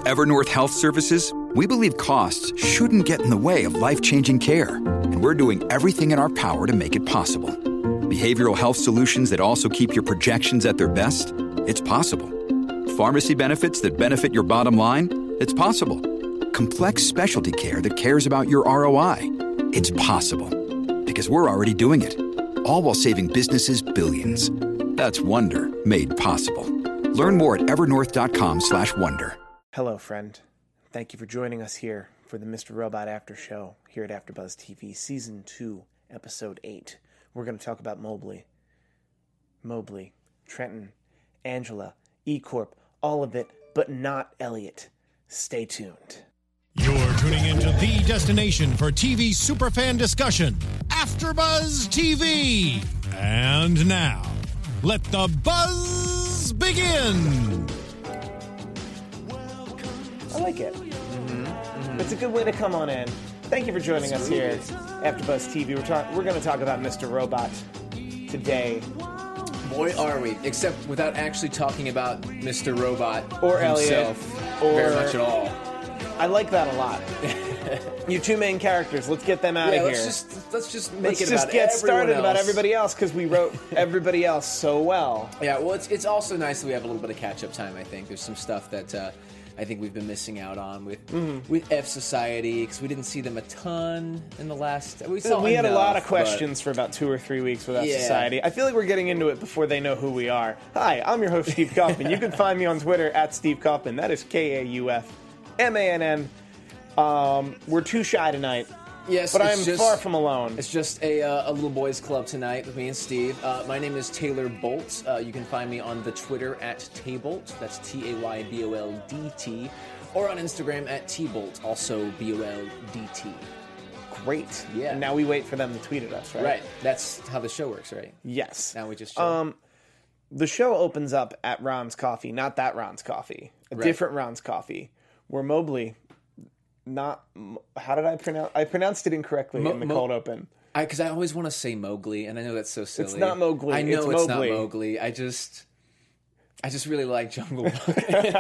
At Evernorth Health Services, we believe costs shouldn't get in the way of life-changing care, and we're doing everything in our power to make it possible. Behavioral health solutions that also keep your projections at their best? It's possible. Pharmacy benefits that benefit your bottom line? It's possible. Complex specialty care that cares about your ROI? It's possible. Because we're already doing it. All while saving businesses billions. That's Wonder made possible. Learn more at evernorth.com/wonder. Hello, friend. Thank you for joining us here for the Mr. Robot After Show here at AfterBuzz TV, Season 2, Episode 8. We're going to talk about Mobley, Trenton, Angela, E-Corp, all of it, but not Elliot. Stay tuned. You're tuning into the destination for TV superfan discussion, AfterBuzz TV. And now, let the buzz begin. I like it. It's a good way to come on in. Thank you for joining us here at AfterBuzz TV. We're going to talk about Mr. Robot today. Boy, are we. Except without actually talking about Mr. Robot or himself Elliot, or very much at all. I like that a lot. You two main characters. Let's get them out of here. Let's just get started about everybody else because we wrote everybody else so well. Yeah, well, it's also nice that we have a little bit of catch-up time, I think. There's some stuff that I think we've been missing out on with F Society because we didn't see them a ton in the last. We had a lot of questions for about 2 or 3 weeks with F Society. I feel like we're getting into it before they know who we are. Hi, I'm your host, Steve Kaufman. You can find me on Twitter at Steve Kaufman. That is KAUFMANN. We're too shy tonight. Yes, but I'm far from alone. It's just a little boys club tonight with me and Steve. My name is Taylor Bolt. You can find me on the Twitter at Taybolt. That's TAYBOLDT. Or on Instagram at Tbolt, also BOLDT. Great. Yeah. And now we wait for them to tweet at us, right? Right. That's how the show works, right? Yes. Now we just show. The show opens up at Ron's Coffee, not that Ron's Coffee. A different Ron's Coffee, where Mobley... how did I pronounce? I pronounced it incorrectly in the cold open. Because I always want to say Mowgli, and I know that's so silly. It's not Mowgli. I know it's not Mowgli. Mowgli. I just really like Jungle Book.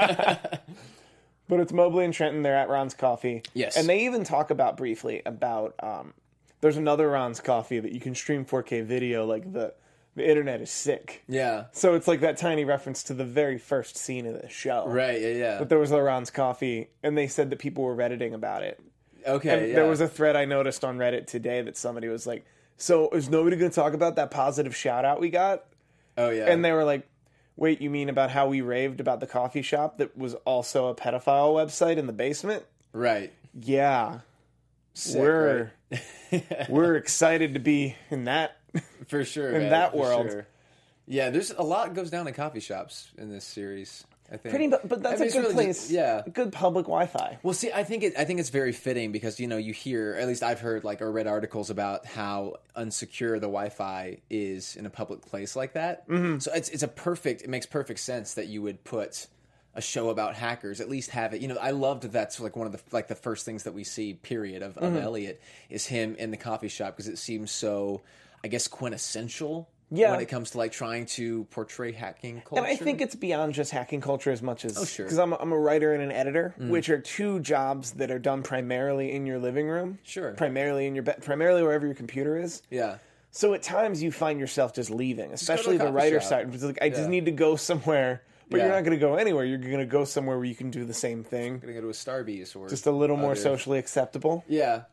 But it's Mobley and Trenton. They're at Ron's Coffee. Yes. And they even talk briefly about there's another Ron's Coffee that you can stream 4K video. Like the internet is sick. Yeah. So it's like that tiny reference to the very first scene of the show. Right. Yeah. But there was a Ron's Coffee, and they said that people were Redditing about it. Okay. And there was a thread I noticed on Reddit today that somebody was like, "So is nobody going to talk about that positive shout out we got?" Oh yeah. And they were like, "Wait, you mean about how we raved about the coffee shop that was also a pedophile website in the basement?" Right. Yeah. Sick, we're right? we're excited to be in that for sure in man, that for world. Sure. Yeah, there's a lot goes down in coffee shops in this series. I think. But that's a good really place. Yeah, a good public Wi-Fi. Well, see, I think it's very fitting because you hear, at least I've heard or read articles about how unsecure the Wi-Fi is in a public place like that. Mm-hmm. So it makes perfect sense that you would put a show about hackers, at least have it. I loved that's like one of the first things that we see. Period of Elliot is him in the coffee shop because it seems so, I guess, quintessential. Yeah. When it comes to trying to portray hacking culture. And I think it's beyond just hacking culture as much as... Oh, sure. Because I'm a writer and an editor, which are two jobs that are done primarily in your living room. Sure. Primarily in your bed, primarily wherever your computer is. Yeah. So at times you find yourself just leaving, especially the writer side. It's like, I just need to go somewhere, but you're not going to go anywhere. You're going to go somewhere where you can do the same thing. Going to go to a Starbucks or... Just a little more socially acceptable. Yeah.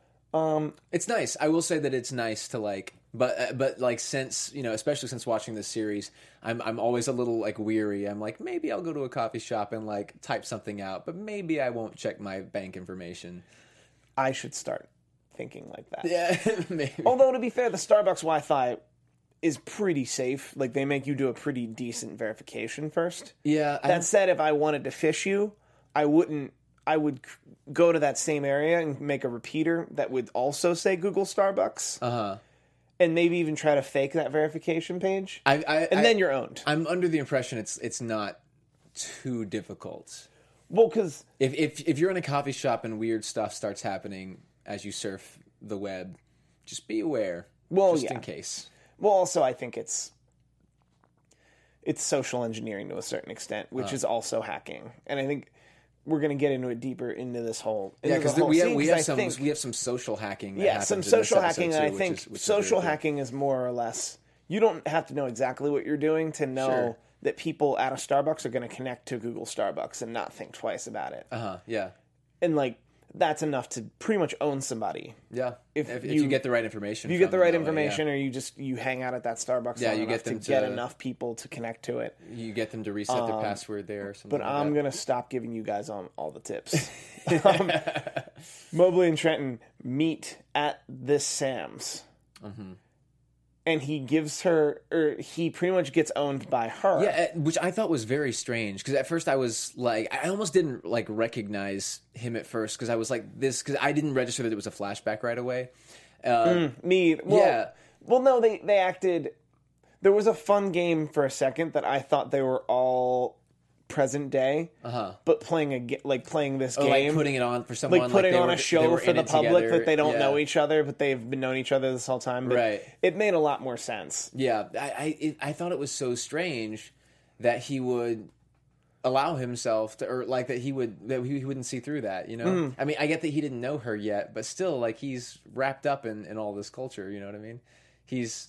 It's nice. I will say that it's nice to but since especially since watching this series, I'm always a little weary. I'm like, maybe I'll go to a coffee shop and type something out, but maybe I won't check my bank information. I should start thinking like that. Yeah, maybe. Although to be fair, the Starbucks Wi-Fi is pretty safe. They make you do a pretty decent verification first. Yeah. That said, if I wanted to fish you, I would go to that same area and make a repeater that would also say Google Starbucks. Uh-huh. And maybe even try to fake that verification page. Then you're owned. I'm under the impression it's not too difficult. Well, because... If you're in a coffee shop and weird stuff starts happening as you surf the web, just be aware. Well, just in case. Well, also, I think it's social engineering to a certain extent, which is also hacking. And I think we're gonna get into it deeper into this whole because we have some social hacking. That Some social hacking, too, and I think social really hacking is more or less. You don't have to know exactly what you're doing to know that people at a Starbucks are going to connect to Google Starbucks and not think twice about it. Yeah. And like that's enough to pretty much own somebody. Yeah. If you get the right information. If you get the right information, or you hang out at that Starbucks. Yeah, you get them to get enough people to connect to it. You get them to reset their password there. Or something but I'm going to stop giving you guys all the tips. Mobley and Trenton meet at this Sam's. Mm-hmm. And he gives her, or he pretty much gets owned by her. Yeah, which I thought was very strange, because at first I was like, I almost didn't like recognize him at first, because I was like because I didn't register that it was a flashback right away. Me, well, yeah. Well, no, they acted. There was a fun game for a second that I thought they were all present day, but playing this game, like putting it on for someone, like putting on a show for the public together. that they don't know each other, but they've been knowing each other this whole time. But right. It made a lot more sense. Yeah, I thought it was so strange that he would allow himself to, or like that he wouldn't see through that. You know, I mean, I get that he didn't know her yet, but still, like he's wrapped up in all this culture. You know what I mean? He's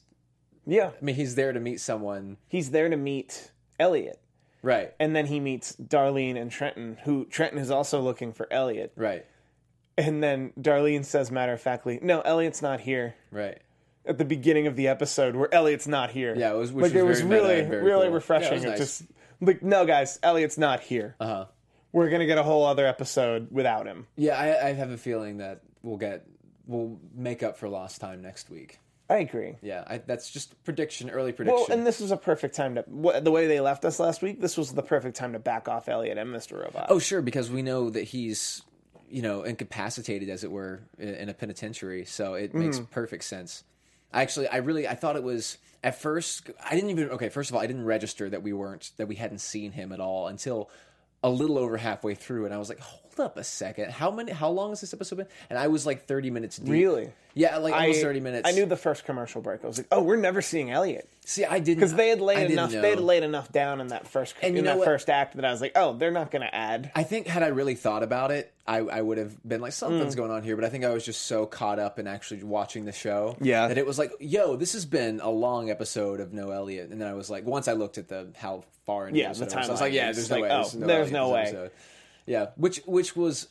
there to meet someone. He's there to meet Elliot. Right. And then he meets Darlene and Trenton, who Trenton is also looking for Elliot. Right. And then Darlene says matter-of-factly, no, Elliot's not here. Right. At the beginning of the episode where Elliot's not here. Yeah, it was really cool. refreshing. Yeah, it was nice. Just like, no guys, Elliot's not here. Uh-huh. We're going to get a whole other episode without him. Yeah, I have a feeling that we'll make up for lost time next week. I agree. Yeah, that's just early prediction. Well, and this was a perfect time the way they left us last week, this was the perfect time to back off Elliot and Mr. Robot. Oh, sure, because we know that he's, incapacitated, as it were, in a penitentiary, so it makes perfect sense. I thought it was, at first, first of all, I didn't register that we hadn't seen him at all until a little over halfway through, and I was like, hold up a second, how long has this episode been? And I was like 30 minutes deep. Really? Yeah, like almost 30 minutes. I knew the first commercial break. I was like, oh, we're never seeing Elliot. See, I didn't, because they had laid enough down in that first first act that I was like, oh, they're not going to add. I think had I really thought about it, I would have been like, something's going on here. But I think I was just so caught up in actually watching the show, that it was like, yo, this has been a long episode of no Elliot. And then I was like, once I looked at how far into the episode, I was like, yeah, there's no way. There's no way. Episode. Yeah, which was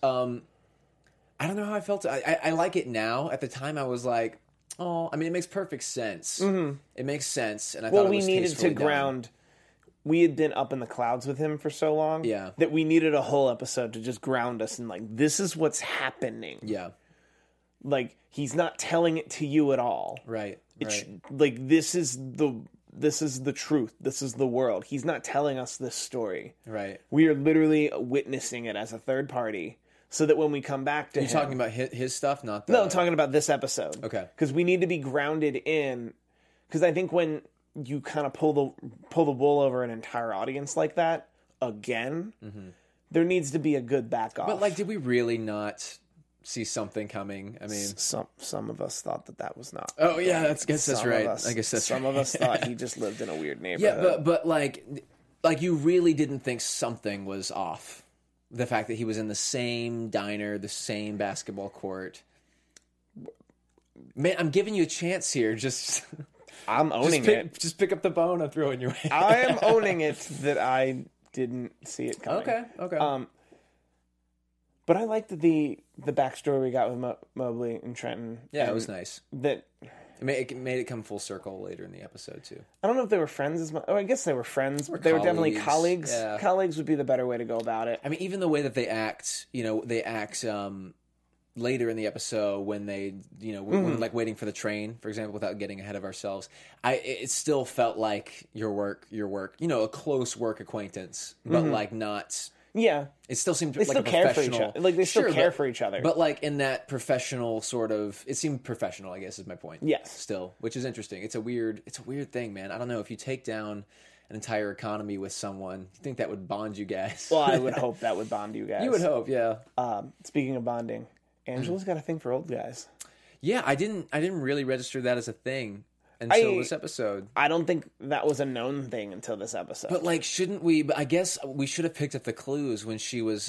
I don't know how I felt. I like it now. At the time, I was like, oh, I mean, it makes perfect sense. Mm-hmm. It makes sense, and I thought it was needed to ground. Done. We had been up in the clouds with him for so long, that we needed a whole episode to just ground us and like, this is what's happening. Yeah, like he's not telling it to you at all. Right. Like this is the truth. This is the world. He's not telling us this story. Right. We are literally witnessing it as a third party. So that when we come back to him... You're talking about his stuff, not the... No, I'm talking about this episode. Okay. Because we need to be grounded in... Because I think when you kind of pull the wool over an entire audience like that, again, there needs to be a good back off. But, like, did we really not see something coming? I mean... Some of us thought that was not... Oh, yeah, I guess that's right. I guess that's some of us thought he just lived in a weird neighborhood. Yeah, but like you really didn't think something was off. The fact that he was in the same diner, the same basketball court. Man, I'm giving you a chance here. I'm owning it. Just pick up the bone I'm throwing your way. I am owning it that I didn't see it coming. Okay. But I liked the backstory we got with Mobley and Trenton. Yeah, it was nice. That it made it come full circle later in the episode too. I don't know if they were friends as much. Oh, I guess they were friends. They were definitely colleagues. Yeah. Colleagues would be the better way to go about it. I mean, even the way that they act, later in the episode when they, when like waiting for the train, for example, without getting ahead of ourselves, it still felt like your work, a close work acquaintance, but like not. Yeah, it still seemed they like still a care for each professional. other. Like they still care for each other, but like in that professional sort of, it seemed professional. I guess is my point. Yes, still, which is interesting. It's a weird thing, man. I don't know if you take down an entire economy with someone, you think that would bond you guys? Well, I would hope that would bond you guys. You would hope, yeah. Speaking of bonding, Angela's got a thing for old guys. Yeah, I didn't really register that as a thing. until this episode. I don't think that was a known thing until this episode. But like, shouldn't we? But I guess we should have picked up the clues when she was,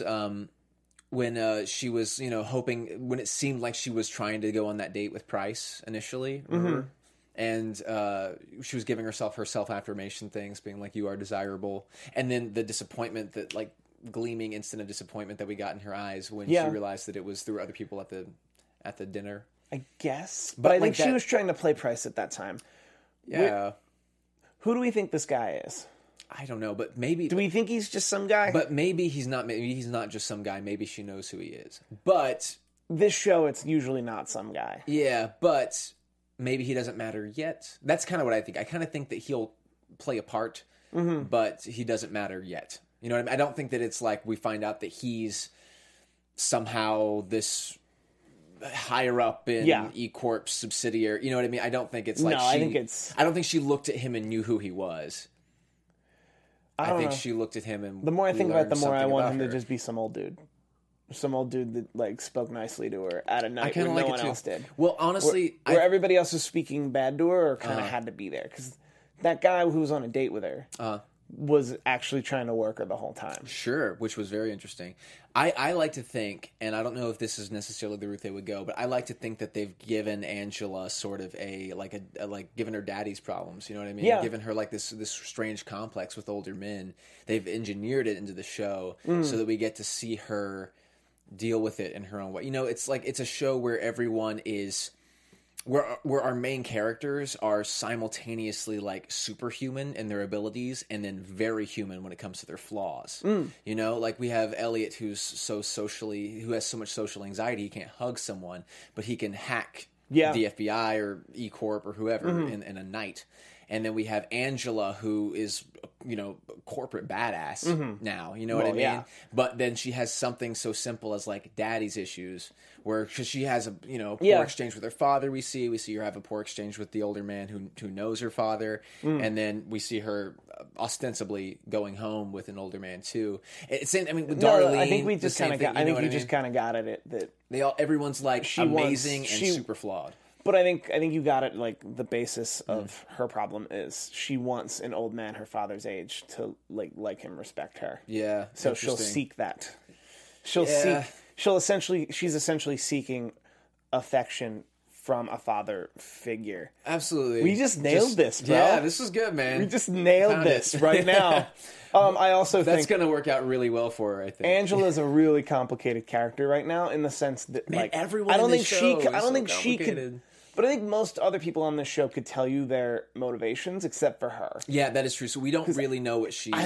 she was, hoping, when it seemed like she was trying to go on that date with Price initially, remember? And she was giving herself her self-affirmation things, being like, "You are desirable," and then the disappointment, that like gleaming instant of disappointment that we got in her eyes when she realized that it was through other people at the dinner. I guess, but I think she was trying to play Price at that time. Yeah. Who do we think this guy is? I don't know, but maybe. Do we think he's just some guy? But maybe he's not. Maybe he's not just some guy. Maybe she knows who he is. But this show, it's usually not some guy. Yeah, but maybe he doesn't matter yet. That's kind of what I think. I kind of think that he'll play a part, but he doesn't matter yet. You know what I mean? I don't think that it's like we find out that he's somehow this higher up in E-Corp's subsidiary. You know what I mean? I don't think it's like I don't think she looked at him and knew who he was. I think she looked at him and the more I think about it, the more I want him to just be some old dude. Some old dude that like spoke nicely to her at a night when no one else did. Well, honestly, where everybody else was speaking bad to her, or kind of had to be there, because that guy who was on a date with her was actually trying to work her the whole time. Sure, which was very interesting. I like to think, and I don't know if this is necessarily the route they would go, but I like to think that they've given Angela sort of given her daddy's problems. You know what I mean? Yeah. Given her like this strange complex with older men. They've engineered it into the show so that we get to see her deal with it in her own way. You know, it's like it's a show where everyone is. Where our main characters are simultaneously like superhuman in their abilities and then very human when it comes to their flaws. You know, like we have Elliot who has so much social anxiety he can't hug someone, but he can hack the FBI or E-Corp or whoever in a night. And then we have Angela, who is, corporate badass now. You know what I mean? Yeah. But then she has something so simple as like daddy's issues, because she has a poor exchange with her father. We see her have a poor exchange with the older man who knows her father, and then we see her ostensibly going home with an older man too. With Darlene, I think we just kind of got. I think you just kind of got at it that everyone's like amazing and super flawed. But I think you got it. Like the basis of her problem is she wants an old man her father's age to like him, respect her. Yeah. So she'll seek that. She's essentially seeking affection from a father figure. Absolutely. We just nailed this, bro. Yeah, this was good, man. We just nailed this right now. I also think that's going to work out really well for her. I think Angela's a really complicated character right now, in the sense that everyone. I don't think she could. But I think most other people on this show could tell you their motivations, except for her. Yeah, that is true. So we don't really know what she's for.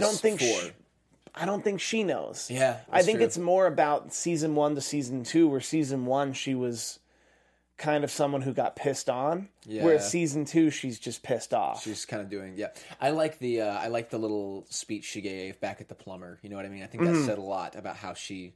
I don't think she knows. Yeah, I think it's more about season 1 to season 2, where season 1 she was kind of someone who got pissed on, whereas season 2 she's just pissed off. She's kind of doing I like the little speech she gave back at the plumber. You know what I mean? I think that said a lot about how she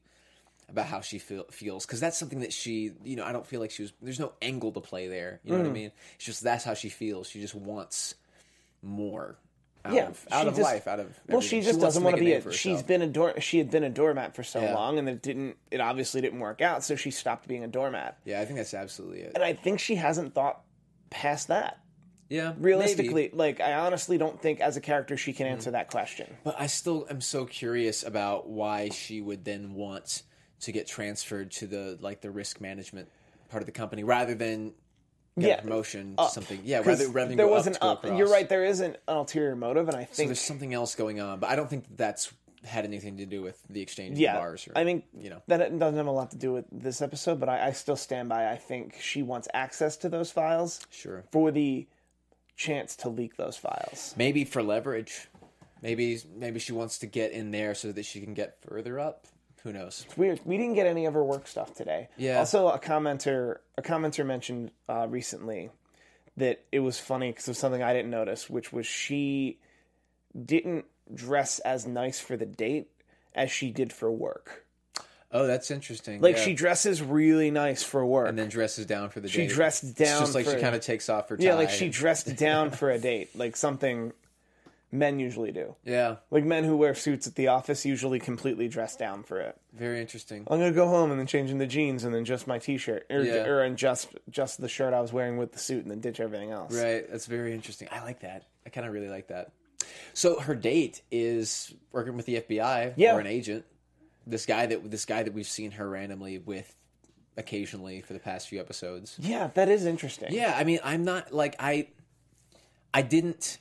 feels, because that's something that she, I don't feel like there's no angle to play there. You know what I mean? It's just that's how she feels. She just wants more out of life. Well, she just doesn't want to be she had been a doormat for so long, and it obviously didn't work out, so she stopped being a doormat. Yeah, I think that's absolutely it. And I think she hasn't thought past that. Yeah, realistically, maybe. I honestly don't think as a character she can answer that question. But I still am so curious about why she would then want to get transferred to the risk management part of the company rather than get a promotion to something. Yeah, rather than there go was up an to up. across. You're right. There is an ulterior motive, and I think so. There's something else going on, but I don't think that's had anything to do with the exchange of bars. I think that it doesn't have a lot to do with this episode, but I still stand by. I think she wants access to those files. Sure. For the chance to leak those files. Maybe for leverage. Maybe she wants to get in there so that she can get further up. Who knows? It's weird. We didn't get any of her work stuff today. Yeah. Also, a commenter mentioned recently that it was funny because of something I didn't notice, which was she didn't dress as nice for the date as she did for work. Oh, that's interesting. She dresses really nice for work. And then dresses down for the date. She dressed down. It's just like she kind of takes off her tie. Yeah, she dressed down for a date. Like something Men usually do. Yeah. Like, men who wear suits at the office usually completely dress down for it. Very interesting. I'm going to go home and then change into jeans and then just my t-shirt. Yeah. Or and just the shirt I was wearing with the suit and then ditch everything else. Right. That's very interesting. I like that. I kind of really like that. So her date is working with the FBI or an agent. This guy that we've seen her randomly with occasionally for the past few episodes. Yeah, that is interesting. Yeah, I mean, I'm not like I didn't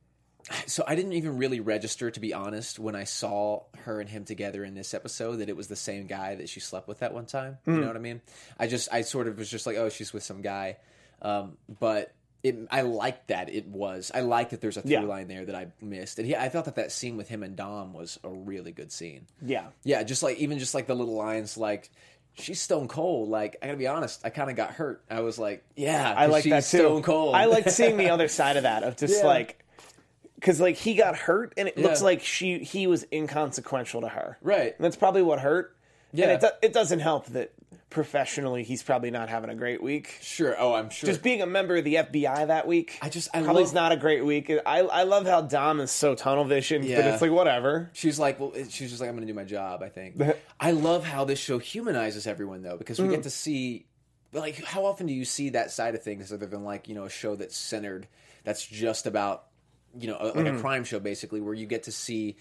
even really register, to be honest, when I saw her and him together in this episode that it was the same guy that she slept with that one time. You know what I mean? I sort of was just like, oh, she's with some guy. But I liked that I like that there's a through line there that I missed. And I thought that scene with him and Dom was a really good scene. Yeah. Yeah, just like the little lines like, she's stone cold. Like, I gotta be honest, I kind of got hurt. I was like, yeah, I like that too. Stone cold. I like seeing the other side of that, of just like, because like he got hurt and it looks like he was inconsequential to her. Right. And that's probably what hurt. Yeah. And it doesn't help that professionally he's probably not having a great week. Sure. Oh, I'm sure. Just being a member of the FBI that week. Probably not a great week. I love how Dom is so tunnel vision, but it's like whatever. She's just like, I'm going to do my job, I think. I love how this show humanizes everyone though, because we get to see, like, how often do you see that side of things other than like, a show that's just about, like a crime show basically, where you get to see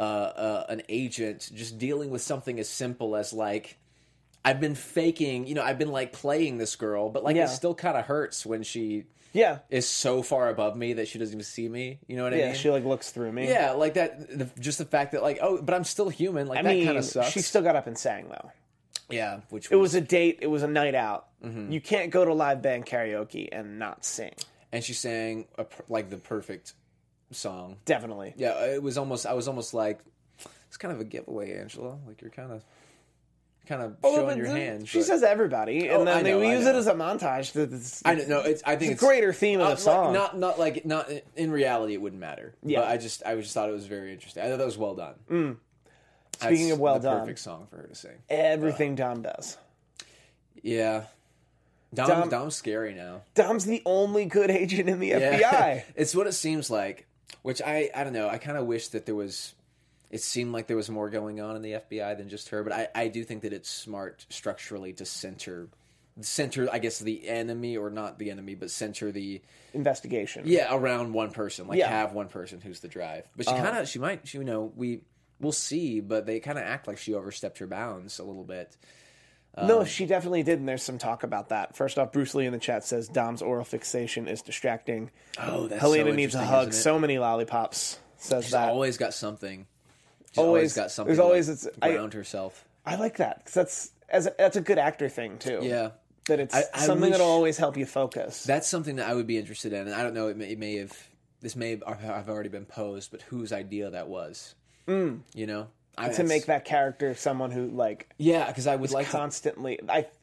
an agent just dealing with something as simple as like, I've been faking, I've been like playing this girl, but like it still kind of hurts when she is so far above me that she doesn't even see me. You know what I mean? Yeah, she like looks through me. Yeah, like that. Just the fact that like, oh, but I'm still human. Like that kind of sucks. She still got up and sang though. Yeah, it was a date. It was a night out. You can't go to live band karaoke and not sing. And she sang like the perfect song. Definitely. Yeah, I was almost like, it's kind of a giveaway, Angela. Like you're kind of showing your hand. She says everybody, and then we use it as a montage. I don't know. I think it's a greater theme of the song. Not in reality, it wouldn't matter. Yeah. But I just thought it was very interesting. I thought that was well done. Speaking of well done, perfect song for her to sing. Everything Dom does. Yeah. Dom's scary now. Dom's the only good agent in the FBI. It's what it seems like. Which I don't know. I kind of wish that it seemed like there was more going on in the FBI than just her, but I do think that it's smart structurally to center, I guess, the enemy, or not the enemy, but center the investigation. Yeah, around one person. Like have one person who's the drive. But we'll see, but they kind of act like she overstepped her bounds a little bit. No, she definitely did, and there's some talk about that. First off, Bruce Lee in the chat says Dom's oral fixation is distracting. Oh, that's Helena so needs a hug. So many lollipops. Says She's that. always got something. Always got something. There's always to ground herself. I like that because that's a good actor thing too. Yeah, that it's something that'll always help you focus. That's something that I would be interested in, and I don't know. This may have already been posed, but whose idea that was? To make that character someone who because I would like constantly.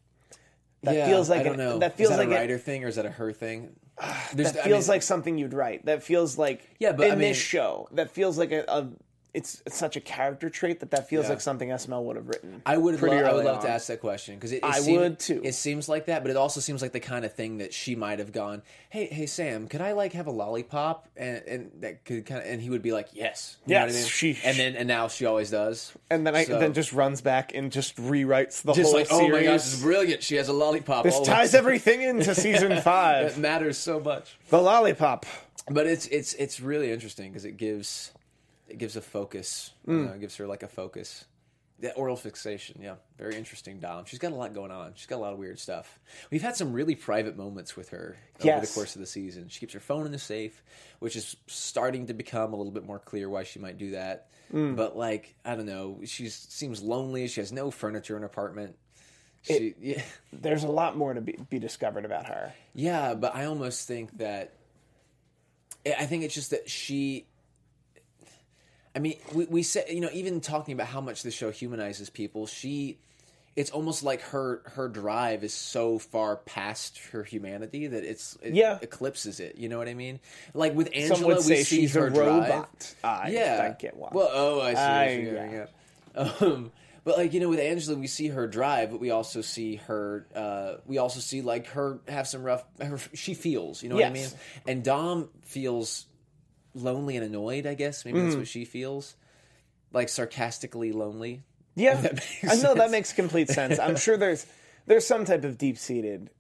Feels like I don't know. That feels like a writer thing, or is that a her thing? That feels like something you'd write. That feels like this show. That feels like it's such a character trait that feels like something SML would have written. I would love to ask that question because I would too. It seems like that, but it also seems like the kind of thing that she might have gone, "Hey Sam, could I have a lollipop?" And that could and he would be like, "Yes, you know what I mean?" And now she always does. And then then just runs back and just rewrites the whole series. Oh my gosh, it's brilliant! She has a lollipop. This ties everything into season 5. It matters so much. The lollipop, but it's really interesting because it gives a focus. It gives her a focus. Yeah, oral fixation. Yeah, very interesting. Dom. She's got a lot going on. She's got a lot of weird stuff. We've had some really private moments with her over the course of the season. She keeps her phone in the safe, which is starting to become a little bit more clear why she might do that. But I don't know. She seems lonely. She has no furniture in her apartment. There's a lot more to be discovered about her. Yeah, but I almost think that. I think it's just that she. I mean, we said, even talking about how much the show humanizes people, it's almost like her drive is so far past her humanity that it eclipses it. You know what I mean? Like with Angela, some would say we see she's her a robot. I get why. Well, I see. But with Angela, we see her drive, but we also see her. Her have some rough. She feels, you know what I mean? And Dom feels lonely and annoyed, I guess. Maybe that's what she feels. Like sarcastically lonely. Yeah. I know that sense. makes complete sense. I'm sure there's some type of deep-seated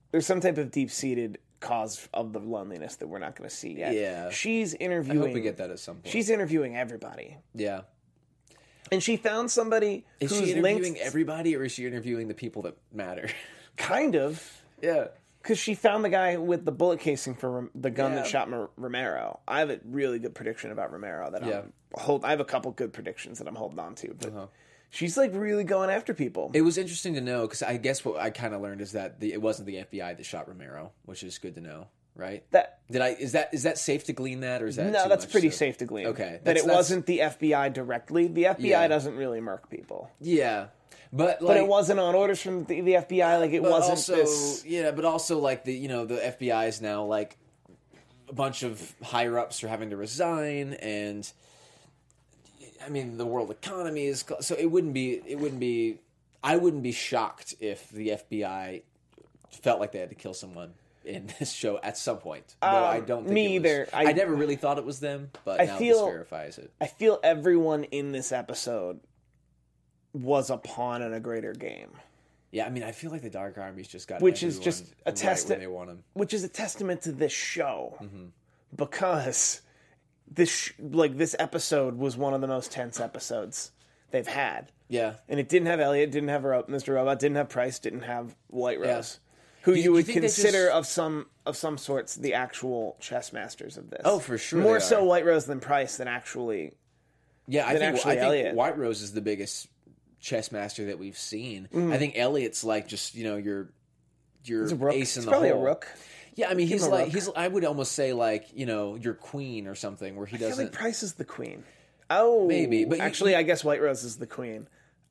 cause of the loneliness that we're not going to see yet. Yeah. She's I interviewing... hope we get that at some point. She's interviewing everybody. Yeah. And she found somebody Is who's she interviewing linked... everybody, or is she interviewing the people that matter? Kind of. Yeah. Because she found the guy with the bullet casing for the gun that Yeah. shot Romero. I have a really good prediction about Romero that I have a couple good predictions that I'm holding on to. But she's like really going after people. It was interesting to know, because I guess what I kind of learned is that it wasn't the FBI that shot Romero, which is good to know, right? Is that safe to glean that, or is that No, too that's much pretty to- safe to glean. Okay, That it wasn't the FBI directly. The FBI doesn't really murk people. Yeah, but But it wasn't on orders from the FBI. Like it but wasn't also, this. Yeah, but also like the FBI is now like a bunch of higher ups are having to resign, and I mean the world economy is so it wouldn't be. I wouldn't be shocked if the FBI felt like they had to kill someone in this show at some point. Though I don't think me it was, either. I never really thought it was them, but now this verifies it. I feel everyone in this episode was a pawn in a greater game. Yeah, I mean, I feel like the Dark Army's just got Which is everyone just a right where they want them. Which is a testament to this show, because this episode was one of the most tense episodes they've had. Yeah, And it didn't have Elliot, didn't have Mr. Robot, didn't have Price, didn't have White Rose, who Do you you would think they consider just- of some sorts the actual chess masters of this. Oh, for sure More they so are. White Rose than Price than actually. yeah. I think Elliot. White Rose is the biggest chess master that we've seen. I think Elliot's like just your He's a rook. ace in He's the probably hole. a rook. Yeah, I mean Give he's him a like rook. I would almost say like your queen or something where he I feel doesn't. like Price is the queen. Oh, Maybe, but actually, I guess White Rose is the queen.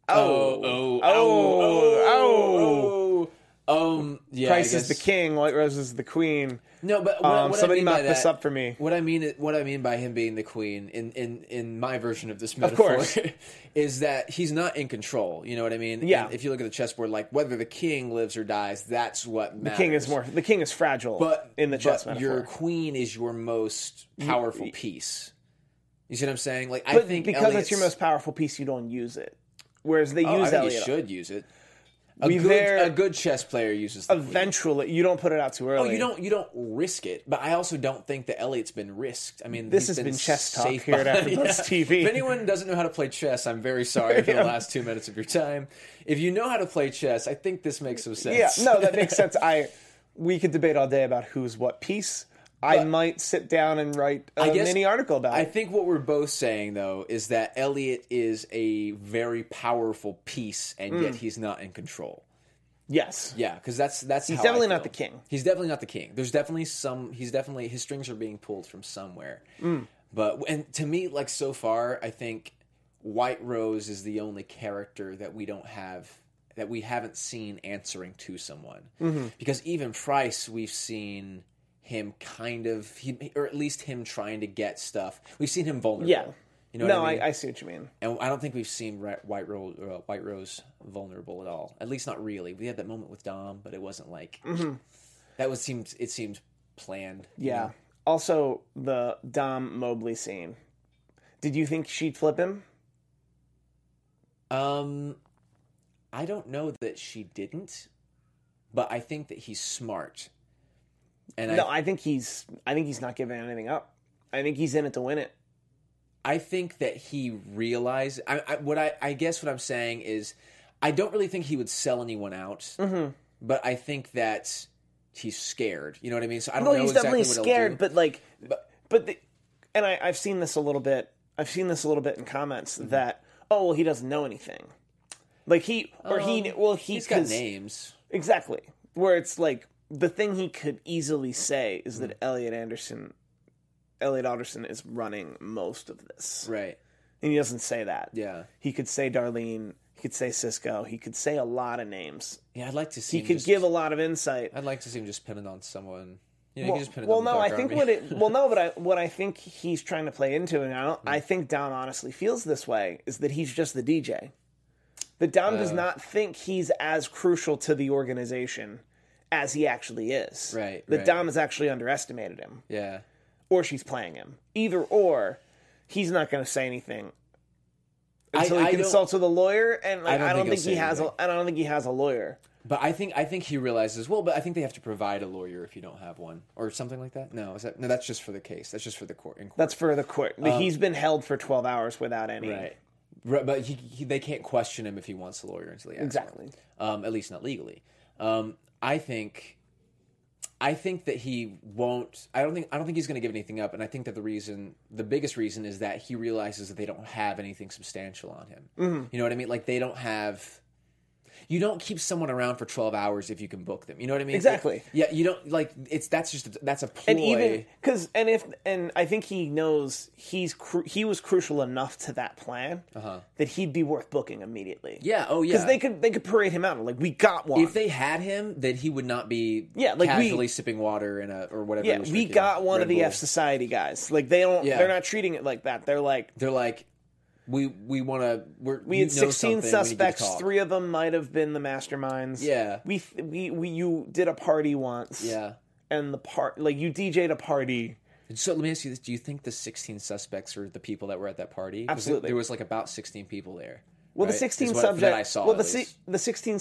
Yeah, Price I is the guess- king. White Rose is the queen. No, but what somebody I mean by mock this that- up for me. What I mean by him being the queen in my version of this metaphor course. is that he's not in control. You know what I mean? Yeah. And if you look at the chessboard, like whether the king lives or dies, that's what The matters. king is fragile. But in the chess but metaphor, your queen is your most powerful piece. You see what I'm saying? Like I but think because it's your most powerful piece, you don't use it. Whereas they I use think Elliot. you should use it. We there- A good chess player uses the queen. Eventually, you don't put it out too early. You don't risk it, but I also don't think that Elliot's been risked. I mean, This he's has been chess talk safe here at behind- AfterBuzz TV. If anyone doesn't know how to play chess, I'm very sorry for the last 2 minutes of your time. If you know how to play chess, I think this makes some sense. Yeah, no, that makes sense. We could debate all day about who's what piece. I might sit down and write a mini article about I it. think what we're both saying though is that Elliot is a very powerful piece, and yet he's not in control. Yes. Yeah, because that's He's how definitely I not feel. the king. He's definitely not the king. There's definitely his strings are being pulled from somewhere. But and to me, like so far, I think White Rose is the only character that we haven't seen answering to someone. Because even Price, we've seen him or at least him trying to get stuff. We've seen him vulnerable. Yeah. You know what I mean? I see what you mean. And I don't think we've seen White Rose vulnerable at all. At least not really. We had that moment with Dom, but it wasn't like it seemed planned. you Yeah. know? Also, the Dom Mobley scene. Did you think she'd flip him? I don't know that she didn't, but I think that he's smart. And No, I think he's not giving anything up. I think he's in it to win it. I think that he realized. I guess what I'm saying is, I don't really think he would sell anyone out. But I think that he's scared. You know what I mean? So I don't know he's exactly definitely what he'll scared, do. but I've seen this a little bit. I've seen this a little bit in comments that he doesn't know anything. Like he's He's got names. Exactly. Where it's like the thing he could easily say is that Elliot Alderson is running most of this. Right. And he doesn't say that. Yeah. He could say Darlene. He could say Cisco. He could say a lot of names. Yeah, I'd like to see He him could just, give a lot of insight. I'd like to see him just pinning on someone. You know, he Well, can just pin it well on the no, I Dark think Army. what I think he's trying to play into, and I think Dom honestly feels this way, is that he's just the DJ. That Dom does not think he's as crucial to the organization as he actually is. Right, That right. Dom has actually underestimated him. Yeah. or she's playing him. Either or, he's not going to say anything until he consults with a lawyer. And like, I don't think he has a lawyer. But I think he realizes, well, but I think they have to provide a lawyer if you don't have one or something like that. No, that's just for the case. That's just for the court. That's for the court. He's been held for 12 hours without any. Right. But they can't question him if he wants a lawyer until he asks one. At least not legally. I think that he won't. I don't think he's going to give anything up, and I think that the biggest reason, is that he realizes that they don't have anything substantial on him. Mm-hmm. You know what I mean? Like they don't have. You don't keep someone around for 12 hours if you can book them. You know what I mean? Exactly. Yeah, you don't like that's a ploy. And I think he knows he was crucial enough to that plan that he'd be worth booking immediately. Yeah. Oh yeah. Because they could parade him out like we got one. If they had him, then he would not be casually sipping water in or whatever. Yeah, we got one of the F Society guys. Like they don't. Yeah. They're not treating it like that. They're like. We want to. We had 16 suspects. 3 of them might have been the masterminds. Yeah. You did a party once. Yeah. And you DJ'd a party. So let me ask you this: do you think the 16 suspects are the people that were at that party? Absolutely. There was like about 16 people there. Well, right? the 16 subjects. Well, the 16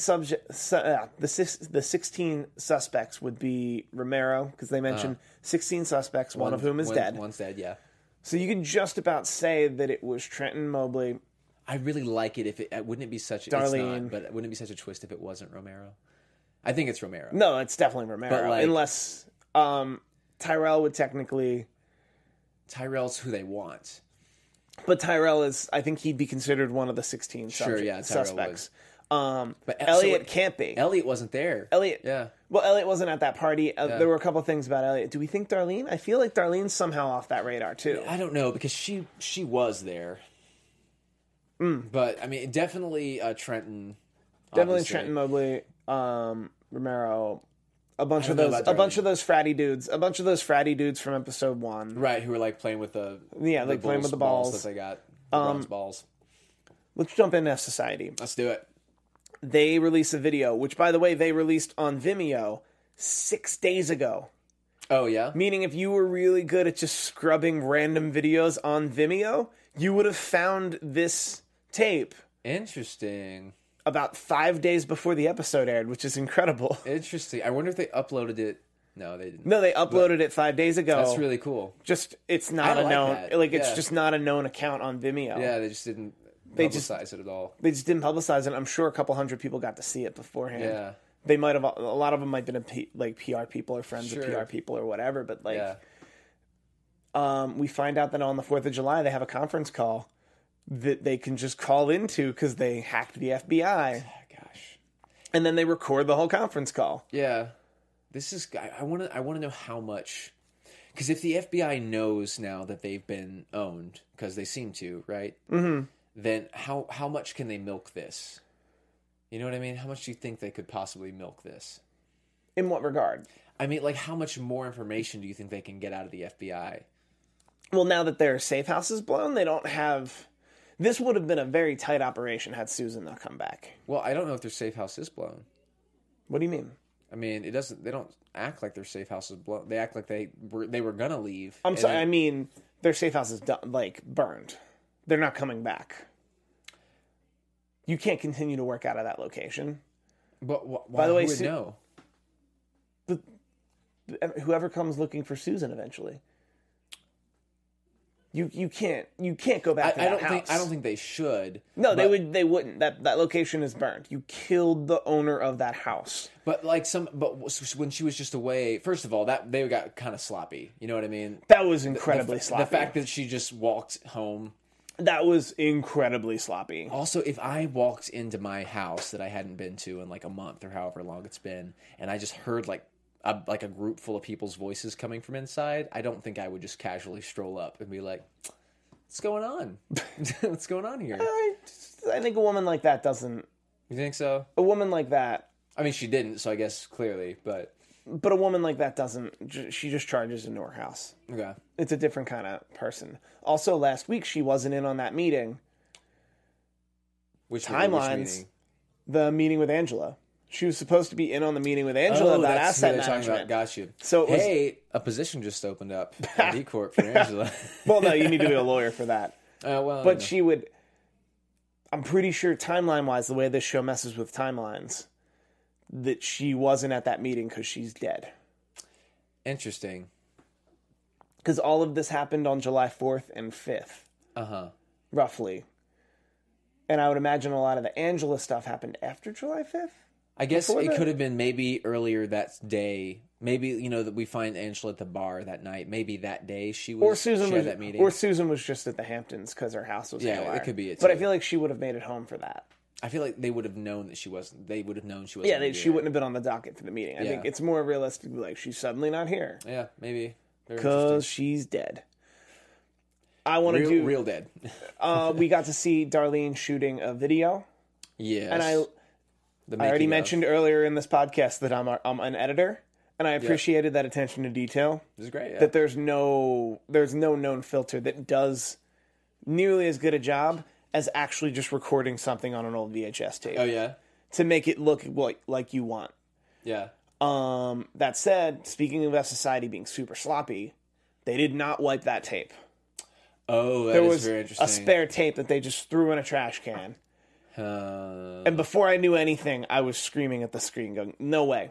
the 16 suspects would be Romero, because they mentioned 16 suspects, one of whom is dead. One's dead. Yeah. So you can just about say that it was Trenton Mobley. I really like it if it wouldn't it be such Darlene, but wouldn't it be such a twist if it wasn't Romero? I think it's Romero. No, it's definitely Romero. Unless Tyrell would technically. Tyrell's who they want. But Tyrell is. I think he'd be considered one of the 16 suspects. But Elliot can't be. Elliot wasn't there. Yeah. Well, Elliot wasn't at that party. There were a couple of things about Elliot. Do we think Darlene? I feel like Darlene's somehow off that radar too. I don't know, because she was there. But I mean, definitely Trenton. Definitely Trenton Mobley, Romero, a bunch of those fratty dudes, from episode 1, right? Who were like playing with the playing with the balls that they got, bronze balls. Let's jump into F Society. Let's do it. They released a video, which, by the way, they released on Vimeo 6 days ago. Oh, yeah? Meaning if you were really good at just scrubbing random videos on Vimeo, you would have found this tape. Interesting. About 5 days before the episode aired, which is incredible. Interesting. I wonder if they uploaded it. No, they didn't. No, they uploaded it 5 days ago. That's really cool. Just, it's not a known... It's just not a known account on Vimeo. Yeah, they just didn't... publicize it at all. They just didn't publicize it. I'm sure a couple hundred people got to see it beforehand. Yeah, they might have. A lot of them might have been PR people or friends of PR people or whatever. But we find out that on the 4th of July they have a conference call that they can just call into because they hacked the FBI. Gosh, and then they record the whole conference call. Yeah, this is. I want to know how much. Because if the FBI knows now that they've been owned, because they seem to, right? Mm-hmm. Then how much can they milk this? You know what I mean? How much do you think they could possibly milk this? In what regard? I mean, like, how much more information do you think they can get out of the FBI? Well, now that their safe house is blown, they don't have... This would have been a very tight operation had Susan not come back. Well, I don't know if their safe house is blown. What do you mean? I mean, it doesn't. They don't act like their safe house is blown. They act like they were gonna leave. I'm sorry. I mean, their safe house is burned. They're not coming back. You can't continue to work out of that location. But by the way, who would know? Whoever comes looking for Susan eventually. You can't go back to that house. I don't think they should. No, they wouldn't. That location is burned. You killed the owner of that house. But when she was just away, first of all, that they got kind of sloppy. You know what I mean? That was incredibly sloppy. The fact that she just walked home. That was incredibly sloppy. Also, if I walked into my house that I hadn't been to in like a month or however long it's been, and I just heard like a group full of people's voices coming from inside, I don't think I would just casually stroll up and be like, what's going on? What's going on here? I think a woman like that doesn't... You think so? A woman like that... I mean, she didn't, so I guess clearly, but... But a woman like that doesn't... She just charges into her house. Okay. It's a different kind of person. Also, last week, she wasn't in on that meeting. Which timelines? Which meeting? The meeting with Angela. She was supposed to be in on the meeting with Angela about asset management. Got you. So it was, hey, a position just opened up at E Corp for Angela. well, no, you need to be a lawyer for that. Well, but she would. I'm pretty sure timeline-wise, the way this show messes with timelines, that she wasn't at that meeting because she's dead. Interesting. Because all of this happened on July 4th and 5th. Roughly. And I would imagine a lot of the Angela stuff happened after July 5th? I guess it could have been maybe earlier that day. Maybe, that we find Angela at the bar that night. Maybe that day she had that meeting. Or Susan was just at the Hamptons because her house was haywire. It could be it, But too. I feel like she would have made it home for that. I feel like they would have known that she wasn't. They would have known she wasn't. Yeah, she wouldn't have been on the docket for the meeting. I think it's more realistic to be like, she's suddenly not here. Yeah, maybe. Because she's dead. I want to do... Real dead. We got to see Darlene shooting a video. Yes. And I already mentioned earlier in this podcast that I'm an editor, and I appreciated that attention to detail. This is great, yeah. That there's no known filter that does nearly as good a job as actually just recording something on an old VHS tape. Oh, yeah? To make it look like you want. Yeah. That said, speaking of F Society being super sloppy, they did not wipe that tape. Oh, there was very interesting. A spare tape that they just threw in a trash can. And before I knew anything, I was screaming at the screen going, no way.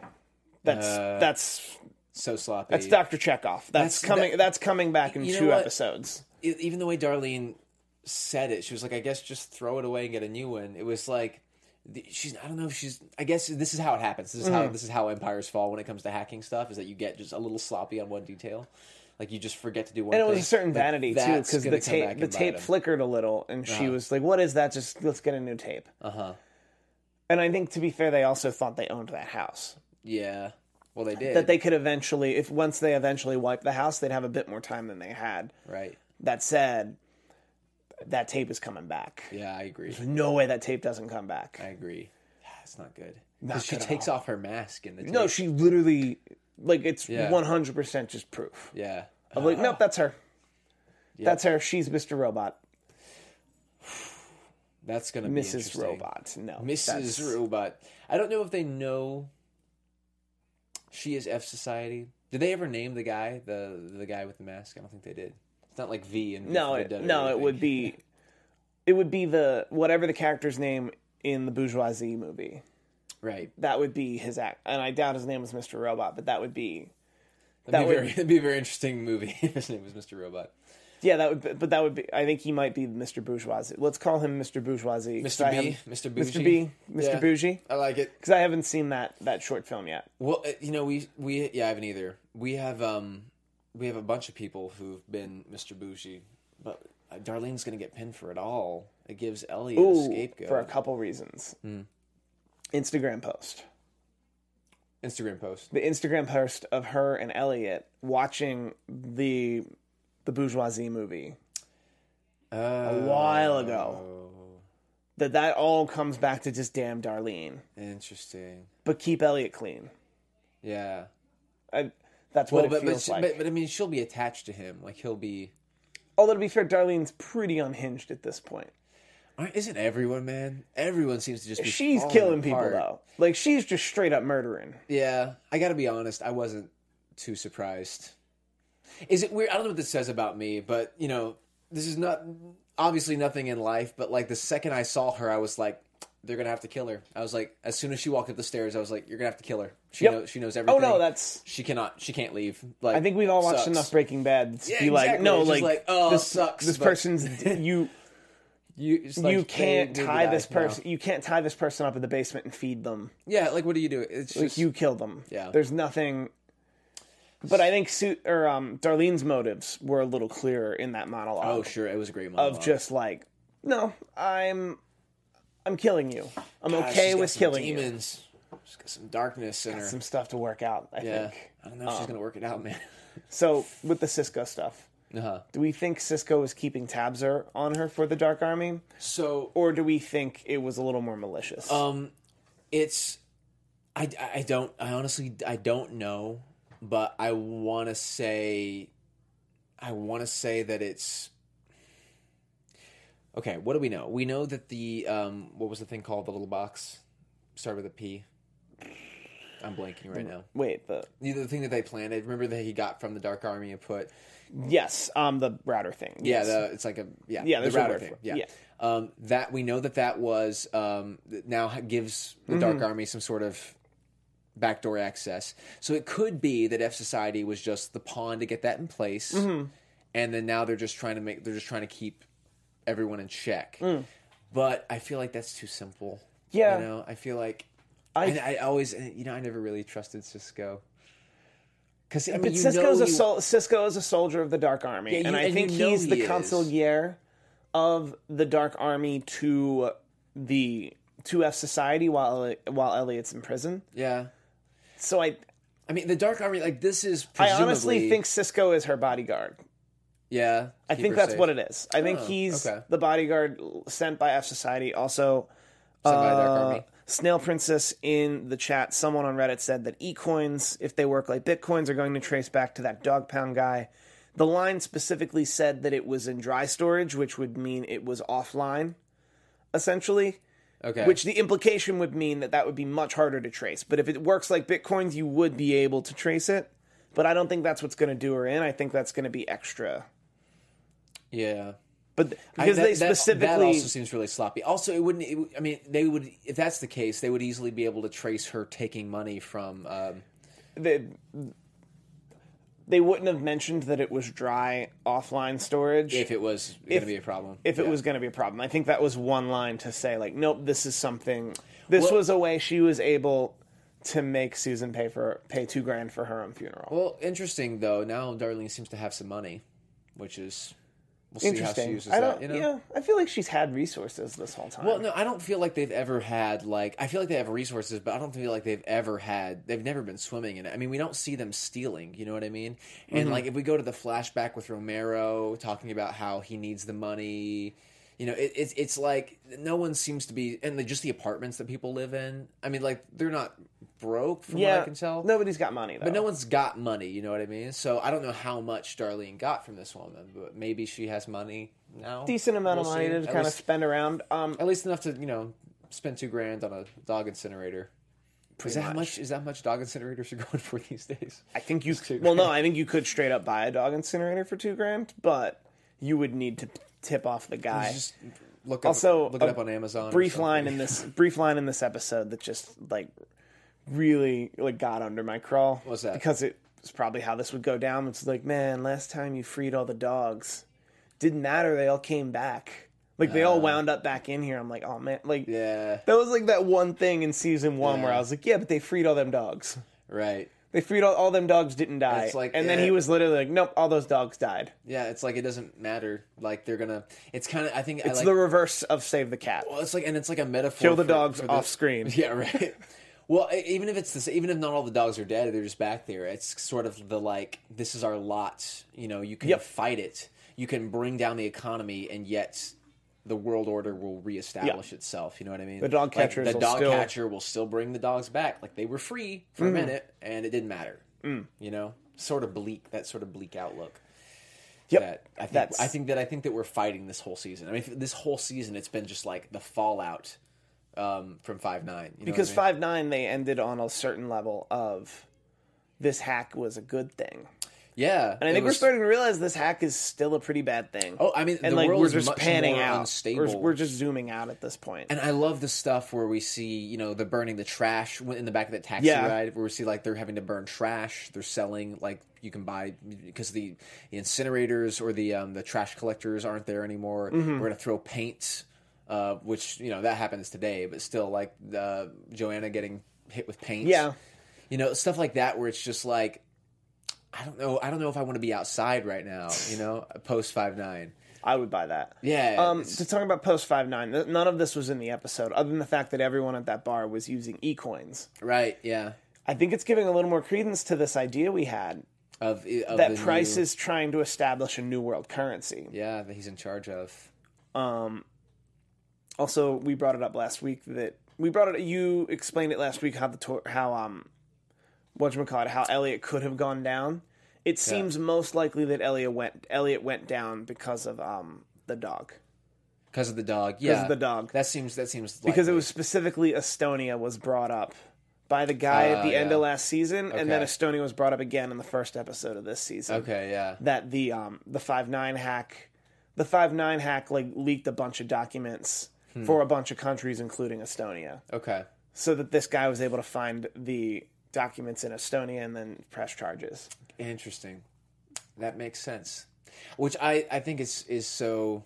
That's so sloppy. That's Dr. Chekhov. That's coming back in 2 episodes. Even the way Darlene said it, she was like, I guess just throw it away and get a new one. It was like, I don't know if she's, I guess this is how it happens. This is how empires fall when it comes to hacking stuff, is that you get just a little sloppy on one detail. Like, you just forget to do one thing. And it was a certain vanity, too, because the tape flickered a little, and she was like, what is that? Just, let's get a new tape. And I think, to be fair, they also thought they owned that house. Yeah. Well, they did. That they could eventually, once they eventually wiped the house, they'd have a bit more time than they had. Right. That said, that tape is coming back. Yeah, I agree. There's no way that tape doesn't come back. I agree. It's not good. Because she takes off her mask in the tape. No, she literally, it's 100% just proof. Yeah. I'm like, nope, that's her. Yep. That's her. She's Mr. Robot. That's going to be Mrs. Robot. No. Mrs. Robot. I don't know if they know she is F Society. Did they ever name the guy, the guy with the mask? I don't think they did. It's not like V and No, it would be the whatever the character's name in the Bourgeoisie movie. Right. That would be his act, and I doubt his name was Mr. Robot, but that would be That'd be a very interesting movie if his name was Mr. Robot. Yeah, that would be. I think he might be Mr. Bourgeoisie. Let's call him Mr. Bourgeoisie. Mr. B, Mr. Bougie. Mr. B, Mr. Bougie. I like it because I haven't seen that short film yet. Well, we I haven't either. We have a bunch of people who've been Mr. Bougie, but Darlene's going to get pinned for it all. It gives Elliot a scapegoat for a couple reasons. Instagram post. The Instagram post of her and Elliot watching the Bourgeoisie movie a while ago. That all comes back to just damn Darlene. Interesting. But keep Elliot clean. Yeah. That's what it feels like. But I mean, she'll be attached to him. Like, he'll be... Although, to be fair, Darlene's pretty unhinged at this point. Isn't everyone, man? Everyone seems to just be She's killing apart. people, though. Like, she's just straight up murdering. Yeah. I gotta be honest, I wasn't too surprised. Is it weird? I don't know what this says about me, but, this is not... Obviously nothing in life, but, the second I saw her, I was like, they're gonna have to kill her. I was like, as soon as she walked up the stairs, I was like, you're gonna have to kill her. She knows everything. Oh, no, that's... She can't leave. I think we've all watched enough Breaking Bad to be like, no, this sucks. This person's... You can't tie this person. You can't tie this person up in the basement and feed them. Yeah, what do you do? It's just you kill them. Yeah, there's nothing. But I think Darlene's motives were a little clearer in that monologue. Oh, sure, it was a great monologue. Of just no, I'm killing you. I'm okay with killing demons. you. She's got some darkness in her. Some stuff to work out. I think. I don't know if she's gonna work it out, man. So with the Cisco stuff. Do we think Cisco was keeping tabs on her for the Dark Army? Or do we think it was a little more malicious? It's I honestly don't know, but I want to say that it's okay. What do we know? We know that the what was the thing called, the little box started with a P? I'm blanking right now. Wait, the thing that they planted. Remember that he got from the Dark Army and put. Yes, the router thing. Yes. Yeah, it's like the router thing. Yeah. That we know that was now gives the Dark Army some sort of backdoor access. So it could be that F Society was just the pawn to get that in place, and then now they're just trying to keep everyone in check. But I feel like that's too simple. Yeah, I feel like I always I never really trusted Cisco. Because Cisco is a soldier of the Dark Army, and I think he's the consigliere of the Dark Army to F Society while Elliot's in prison. Yeah. So I mean, the Dark Army, like, this is presumably... I honestly think Cisco is her bodyguard. Yeah. I think that's what it is. I think he's the bodyguard sent by F Society. Also, sent by the Dark Army. Snail Princess in the chat, someone on Reddit said that eCoins, if they work like Bitcoins, are going to trace back to that Dog Pound guy. The line specifically said that it was in dry storage, which would mean it was offline, essentially. Okay. Which the implication would mean that would be much harder to trace. But if it works like Bitcoins, you would be able to trace it. But I don't think that's what's going to do her in. I think that's going to be extra. Yeah. But because they specifically... That also seems really sloppy. Also, they would... If that's the case, they would easily be able to trace her taking money from... They wouldn't have mentioned that it was dry offline storage. If it was going to be a problem. If it was going to be a problem. I think that was one line to say, like, nope, this is something... This was a way she was able to make Susan pay $2,000 for her own funeral. Well, interesting, though. Now Darlene seems to have some money, which is... We'll see how she uses that. Yeah, I feel like she's had resources this whole time. Well, no, I don't feel like they've ever had, like... I feel like they have resources, but I don't feel like they've ever had... They've never been swimming in it. I mean, we don't see them stealing, you know what I mean? And, like, if we go to the flashback with Romero, talking about how he needs the money... it's like no one seems to be... And just the apartments that people live in, I mean, like, they're not broke from what I can tell. Nobody's got money, though. But no one's got money, you know what I mean? So I don't know how much Darlene got from this woman, but maybe she has money now. Decent amount of money to kind of spend around. At least enough to, spend $2,000 on a dog incinerator. Is that how much dog incinerators are going for these days? I think you could. Well, no, I think you could straight up buy a dog incinerator for $2,000, but you would need to tip off the guy. Just look it up on Amazon. Brief line in this episode that just like really like got under my crawl. What's that? Because it was probably how this would go down. It's like, man, last time you freed all the dogs, didn't matter. They all came back. Like they all wound up back in here. I'm like, oh man, like yeah, that was like that one thing in season 1 where I was like, yeah, but they freed all them dogs. Right. They freed all them dogs didn't die. And then he was literally like, nope, all those dogs died. Yeah, it's like it doesn't matter. Like they're gonna. It's kind of. I think it's the reverse of Save the Cat. Well, it's like a metaphor. Kill the dogs off screen. Yeah, right. Well, even if not all the dogs are dead, they're just back there. It's sort of the like, this is our lot. You can fight it. You can bring down the economy, and yet the world order will reestablish itself. You know what I mean? The dog catcher will still bring the dogs back. Like they were free for a minute, and it didn't matter. Sort of bleak. That sort of bleak outlook. Yep. I think that we're fighting this whole season. I mean, this whole season, it's been just like the fallout from 5-9. Because 5-9, they ended on a certain level of this hack was a good thing. Yeah, and I think we're starting to realize this hack is still a pretty bad thing. Oh, I mean, and the world we're is just much panning more out. Unstable. We're just zooming out at this point. And I love the stuff where we see, the burning the trash in the back of that taxi ride, where we see like they're having to burn trash. They're selling like you can buy because the incinerators or the trash collectors aren't there anymore. We're gonna throw paint, which that happens today, but still like Joanna getting hit with paint. Yeah, stuff like that where it's just like. I don't know if I want to be outside right now, post 5-9. I would buy that. Yeah. To talk about post 5-9, none of this was in the episode, other than the fact that everyone at that bar was using eCoins. Right, yeah. I think it's giving a little more credence to this idea we had of that Price is trying to establish a new world currency. Yeah, that he's in charge of. Also, we brought it up last week you explained it last week how Elliot could have gone down. It seems most likely that Elliot went down because of the dog. Because of the dog, yeah. Because of the dog. That seems likely. Because it was specifically Estonia was brought up by the guy at the end of last season, Okay. and then Estonia was brought up again in the first episode of this season. Okay, yeah. That the 5/9 hack, like leaked a bunch of documents for a bunch of countries, including Estonia, Okay. so that this guy was able to find the documents in Estonia and then press charges. Interesting. That makes sense. Which I think is so.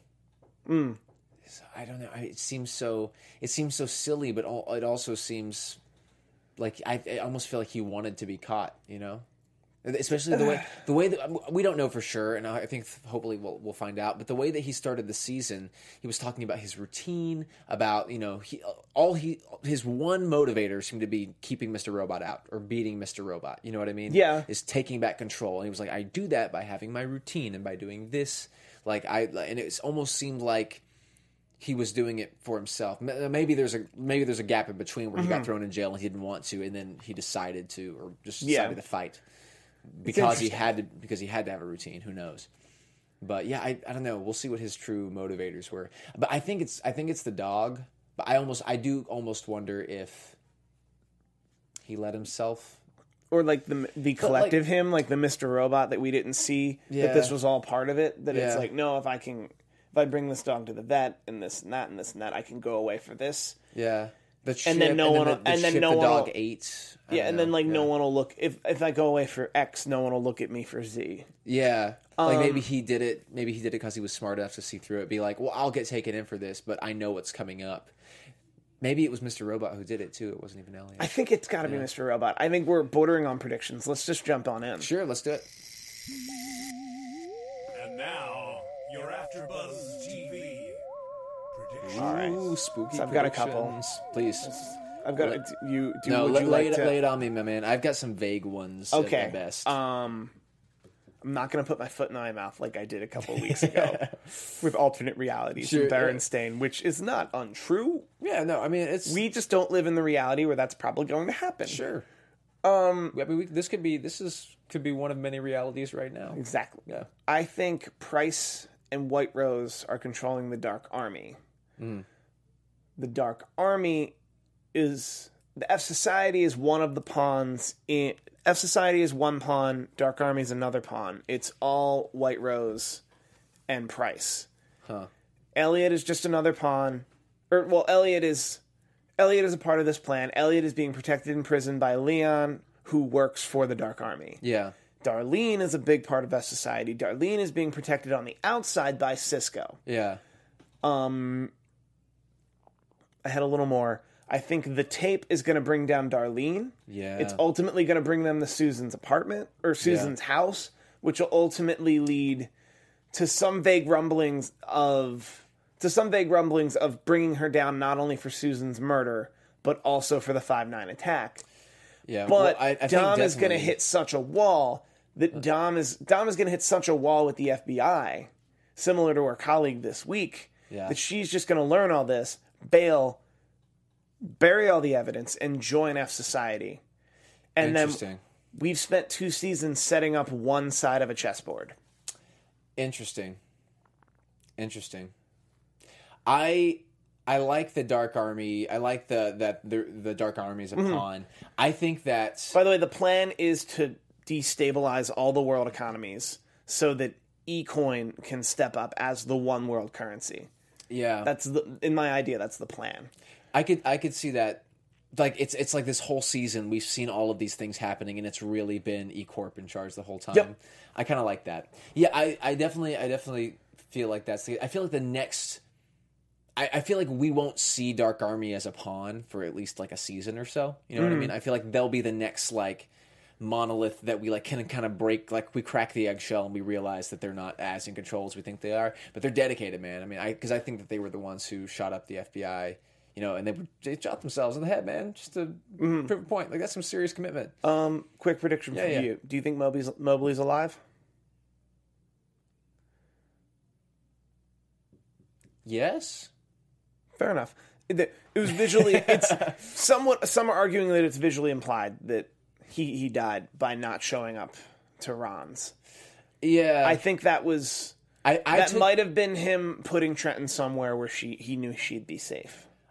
I don't know. It seems so silly, but it also seems like I almost feel like he wanted to be caught. You know, especially the way that we don't know for sure, and I think hopefully we'll find out. But the way that he started the season, he was talking about his routine, about his one motivator seemed to be keeping Mr. Robot out or beating Mr. Robot. You know what I mean? Yeah. Is taking back control, and he was like, I do that by having my routine and by doing this. And it almost seemed like he was doing it for himself. Maybe there's a gap in between where he got thrown in jail and he didn't want to, and then he decided to, or just decided to fight because he had to have a routine. Who knows? But yeah, I don't know. We'll see what his true motivators were. But I think it's the dog. But I do almost wonder if he let himself. Or like the collective him, like the Mr. Robot that we didn't see, that this was all part of it. That it's like, no, if I bring this dog to the vet and this and that and this and that, I can go away for this. Yeah. The chip, and then no one dog ate. Yeah, and then no one will look if I go away for X, no one will look at me for Z. Yeah. Like maybe he did it because he was smart enough to see through it. Be like, well, I'll get taken in for this, but I know what's coming up. Maybe it was Mr. Robot who did it too. It wasn't even Elliot. I think it's got to be Mr. Robot. I think we're bordering on predictions. Let's just jump on in. Sure, let's do it. And now, your AfterBuzz TV predictions. All right. Ooh, spooky. So I've got a couple. predictions. Please. I've got you. Lay it on me, my man. I've got some vague ones. Okay. At best. I'm not going to put my foot in my mouth like I did a couple of weeks ago with alternate realities Sure, and Berenstain, which is not untrue. Yeah, no, I mean we just don't live in the reality where that's probably going to happen. Sure. I mean, this could be one of many realities right now. Exactly. Yeah. I think Price and White Rose are controlling the Dark Army. The Dark Army is the F Society is one of the pawns in. F Society is one pawn, Dark Army is another pawn. It's all White Rose and Price. Huh. Elliot is just another pawn. Elliot is a part of this plan. Elliot is being protected in prison by Leon, who works for the Dark Army. Yeah. Darlene is a big part of F Society. Darlene is being protected on the outside by Cisco. Yeah. I had a little more. I think the tape is going to bring down Darlene. Yeah. It's ultimately going to bring them to Susan's apartment or Susan's house, which will ultimately lead to some vague rumblings of bringing her down not only for Susan's murder but also for the 5/9 attack. Yeah. But I think Dom is going to definitely- hit such a wall that Dom is going to hit such a wall with the FBI, similar to her colleague this week, that she's just going to learn all this, bail, bury all the evidence, and join F Society. And then we've spent 2 seasons setting up one side of a chessboard. Interesting. I like the Dark Army. I like the Dark Army as a pawn. I think that. By the way, the plan is to destabilize all the world economies so that eCoin can step up as the one world currency. Yeah, in my idea. That's the plan. I could see that. Like it's like this whole season we've seen all of these things happening, and it's really been E-Corp in charge the whole time. Yep. I kind of like that. Yeah, I definitely feel like that's. I feel like the next. I feel like we won't see Dark Army as a pawn for at least like a season or so. You know what I mean? I feel like they'll be the next like monolith that we like can kind of break. Like we crack the eggshell and we realize that they're not as in control as we think they are. But they're dedicated, man. I mean, because I think that they were the ones who shot up the FBI. You know, and they shot themselves in the head, man. Just to prove a point. Like, that's some serious commitment. Quick prediction for you. Do you think Mobley's alive? Yes. Fair enough. It was visually... Some are arguing that it's visually implied that he died by not showing up to Ron's. Yeah. I think that was... That might have been him putting Trenton somewhere where he knew she'd be safe.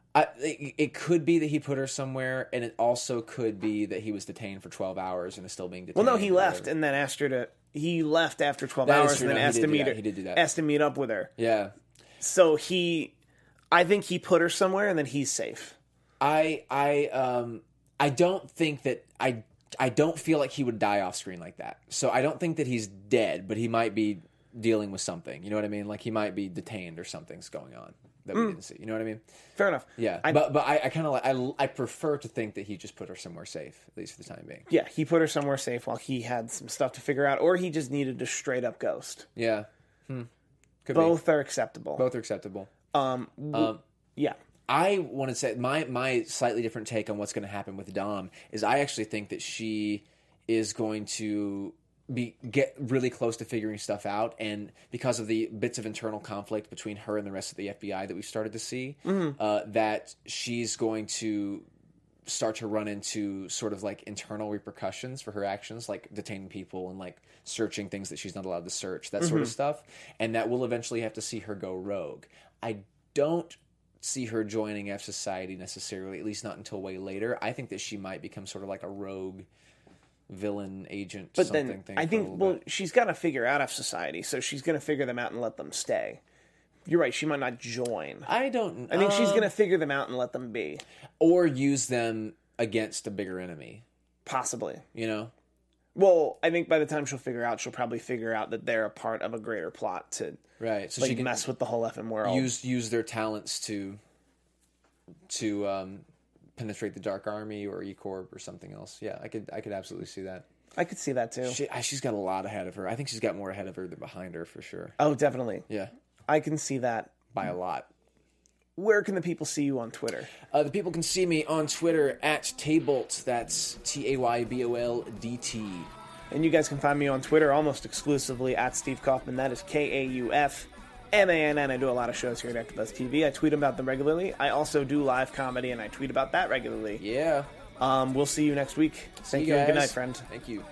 It could be that he put her somewhere, and it also could be that he was detained for 12 hours and is still being detained. Well, no, he left and then asked her to. He left after 12 hours and then asked to meet her. He did do that. Asked to meet up with her. Yeah. So I think he put her somewhere, and then he's safe. I don't think that I don't feel like he would die off screen like that. So I don't think that he's dead, but he might be dealing with something. You know what I mean? Like he might be detained or something's going on that we didn't see. You know what I mean? Fair enough. Yeah, but I kind of like I prefer to think that he just put her somewhere safe, at least for the time being. Yeah, he put her somewhere safe while he had some stuff to figure out, or he just needed to straight up ghost. Yeah, Both are acceptable. Both are acceptable. Yeah. I want to say my slightly different take on what's going to happen with Dom is I actually think that she is going to get really close to figuring stuff out, and because of the bits of internal conflict between her and the rest of the FBI that we've started to see, that she's going to start to run into sort of like internal repercussions for her actions, like detaining people and like searching things that she's not allowed to search, that sort of stuff, and that we'll eventually have to see her go rogue. I don't see her joining F Society necessarily, at least not until way later. I think that she might become sort of like a rogue villain agent. But then I think, she's got to figure out F Society, so she's going to figure them out and let them stay. You're right, she might not join. I think she's going to figure them out and let them be. Or use them against a bigger enemy. Possibly. You know? Well, I think by the time she'll probably figure out that they're a part of a greater plot to so she can mess with the whole effing world. Use their talents to penetrate the Dark Army or E-Corp or something else. Yeah, I could absolutely see that. I could see that too. She's got a lot ahead of her. I think she's got more ahead of her than behind her for sure. Oh, definitely. Yeah. I can see that. By a lot. Where can the people see you on Twitter? The people can see me on Twitter at Taybolt. That's TAYBOLDT. And you guys can find me on Twitter almost exclusively at Steve Kaufman. That is KAUFMANN. I do a lot of shows here at AfterBuzz TV. I tweet about them regularly. I also do live comedy, and I tweet about that regularly. Yeah. We'll see you next week. Thank you, and good night, friend. Thank you.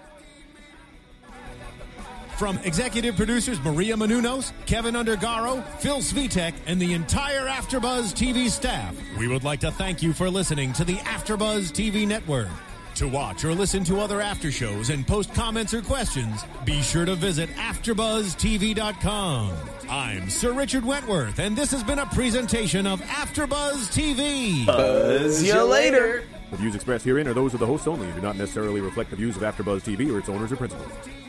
From executive producers Maria Menounos, Kevin Undergaro, Phil Svitek, and the entire AfterBuzz TV staff, we would like to thank you for listening to the AfterBuzz TV network. To watch or listen to other after shows and post comments or questions, be sure to visit AfterBuzzTV.com. I'm Sir Richard Wentworth, and this has been a presentation of AfterBuzz TV. Buzz you later. The views expressed herein are those of the hosts only and do not necessarily reflect the views of AfterBuzz TV or its owners or principals.